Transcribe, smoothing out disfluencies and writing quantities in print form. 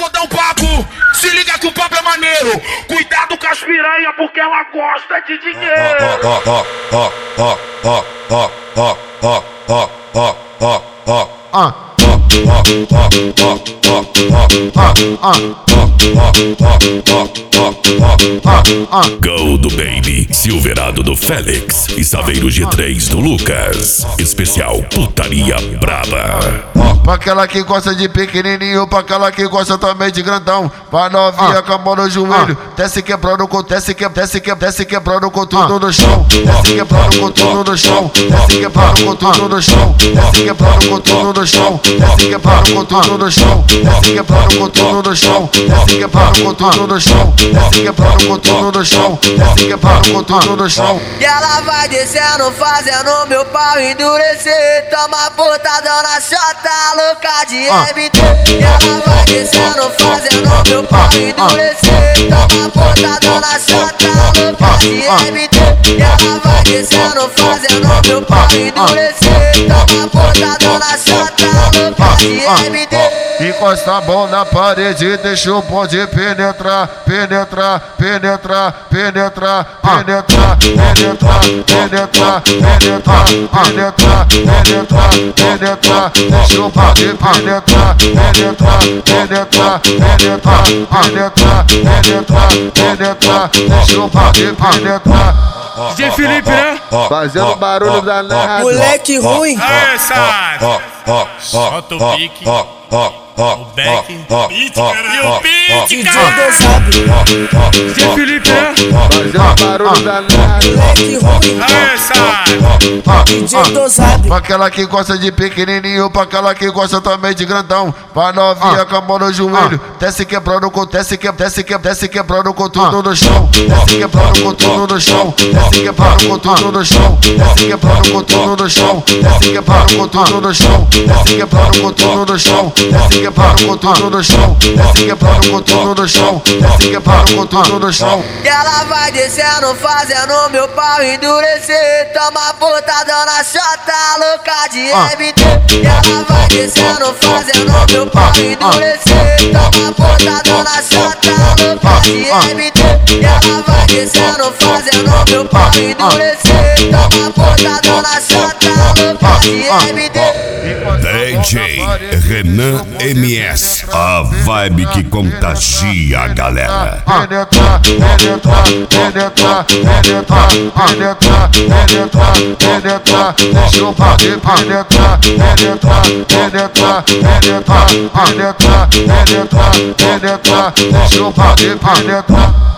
vou dar um papo. Se liga que o papo é maneiro. Cuidado com as piranha porque ela gosta de dinheiro. Gol do Baby, Silverado do Félix e Saveiro G3 do Lucas. Especial Putaria Braba. Pra aquela que gosta de pequenininho, pra aquela que gosta também de grandão. Pra novinha com a mão no joelho, desce quebrando com desce quebrando com tudo no chão. Desce quebrando com tudo no chão. Desce quebrando com tudo no chão. Desce quebrando com tudo no chão. Desce quebrando com tudo no chão. Desce quebrando com tudo no chão. Desce quebrando com tudo no chão. Desce quebrando com tudo no chão. Desce quebrando com tudo no chão. E ela vai descendo, fazendo meu pau endurecer. Toma botadão na chota, louca de MT. E ela vai descendo, fazendo meu pau endurecer. Toma botadão na chota, louca de MT. E ela vai descendo, fazendo meu pau endurecer. Toma botadão na chota, louca de MT. Encosta a mão na parede, deixa o bonde penetrar, penetrar, penetrar, penetrar, penetrar, penetrar, penetrar, penetrar, penetrar, penetrar, penetrar, deixa o bonde penetrar, penetrar, penetrar, penetrar, penetrar, penetrar, penetrar, deixa o bonde penetrar. DJ Felipe, né? Fazendo barulho danado. Moleque ruim. Aê, sabe? Solta o pique. O back. E o beat, cara. DJ Felipe, né? Fazendo barulho danado. Moleque ruim. Aê, sabe? DJ Dosado. Pra aquela que gosta de pequenininho, pra aquela que gosta também de grandão. Pra novinha com a mão no joelho, desce quebrando com desce quebrando com tudo no chão. Desce quebrando com tudo no chão. Desce quebrando com tudo no chão. Desce quebrando com tudo no chão. Desce quebrando com tudo no chão. Desce quebrando com tudo no chão. Desce quebrando com tudo no chão. Desce quebrando com tudo no chão. Desce quebrando com tudo no chão. E ela vai descendo, fazendo meu pau endurecer. Toma botadão na chota, louca de MT. E ela vai descendo, fazendo meu pau endurecer. Toma botadão na chota, louca de MT. E ela vai descendo, fazendo meu pau endurecer. Toma botadão na chota, louca de MT. DJ Renan MS, a vibe que contagia a galera. Penetrar, penetrar, penetrar, penetrar, penetrar, penetrar, penetrar, deixa o bonde penetrar, penetrar, penetrar, penetrar, penetrar, penetrar, penetrar, deixa o bonde penetrar.